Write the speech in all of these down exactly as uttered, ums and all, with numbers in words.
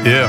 Yeah.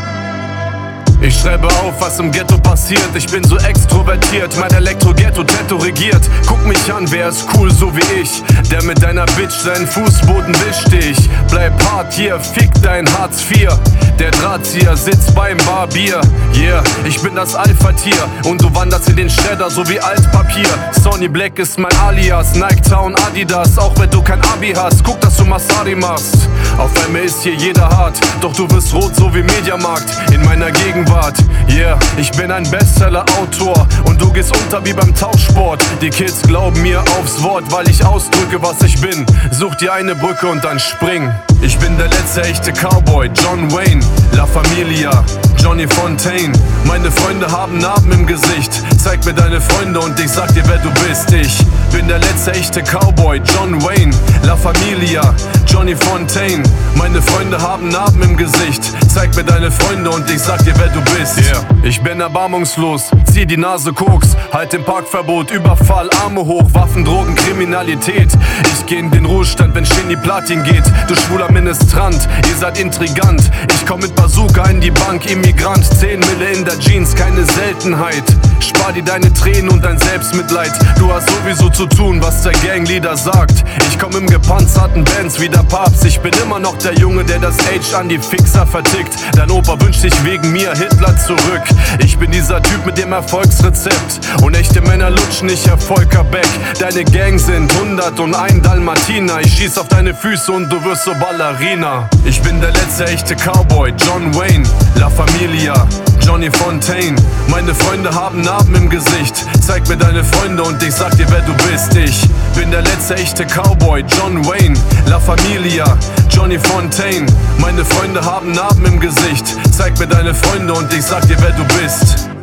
Ich schreibe auf, was im Ghetto passiert. Ich bin so extrovertiert, mein Elektro-Ghetto-Tattoo regiert. Guck mich an, wer ist cool, so wie ich, der mit deiner Bitch seinen Fußboden wischt dich. Bleib hart hier, fick dein Hartz vier. Der Drahtzieher sitzt beim Barbier. Yeah, ich bin das Alpha-Tier und du wanderst in den Schredder, so wie Altpapier. Sony Black ist mein Alias, Nike Town Adidas. Auch wenn du kein Abi hast, guck, dass du Masari machst. Auf einmal ist hier jeder hart, doch du wirst rot, so wie Mediamarkt in meiner Gegenwart. Yeah, ich bin ein Bestseller-Autor und du gehst unter wie beim Tauchsport. Die Kids glauben mir aufs Wort, weil ich ausdrücke, was ich bin. Such dir eine Brücke und dann spring. Ich bin der letzte echte Cowboy, John Wayne, La Familia, Johnny Fontaine. Meine Freunde haben Narben im Gesicht. Zeig mir deine Freunde und ich sag dir, wer du bist. Ich bin der letzte echte Cowboy, John Wayne, La Familia, Johnny Fontaine. Meine Freunde haben Narben im Gesicht. Zeig mir deine Freunde und ich sag dir, wer du bist. Yeah. Ich bin erbarmungslos, zieh die Nase Koks, halt im Parkverbot, Überfall, Arme hoch, Waffen, Drogen, Kriminalität. Ich geh in den Ruhestand, wenn Shindy Platin geht. Du schwuler Ministrant, ihr seid intrigant. Ich komm mit Bazooka in die Bank, Immigrant. Zehn Mille in der Jeans, keine Seltenheit. Spar dir deine Tränen und dein Selbstmitleid. Du hast sowieso zu tun, was der Gangleader sagt. Ich komm im gepanzerten Benz wie der Papst. Ich bin immer noch der Junge, der das Age an die Fixer vertickt. Dein Opa wünscht sich wegen mir Hitler zurück. Ich bin dieser Typ mit dem Erfolgsrezept. Und echte Männer lutschen nicht, Herr Volker Beck. Deine Gang sind hunderteins Dalmatiner. Ich schieß auf deine Füße und du wirst so Ballerina. Ich bin der letzte echte Cowboy, John Wayne, La Familia, Johnny Fontaine. Meine Freunde haben Narben im Gesicht. Zeig mir deine Freunde und ich sag dir, wer du bist. Ich bin der letzte echte Cowboy, John Wayne, La Familia, Johnny Fontaine. Meine Freunde haben Narben im Gesicht. Zeig mir deine Freunde und ich sag dir, wer du bist.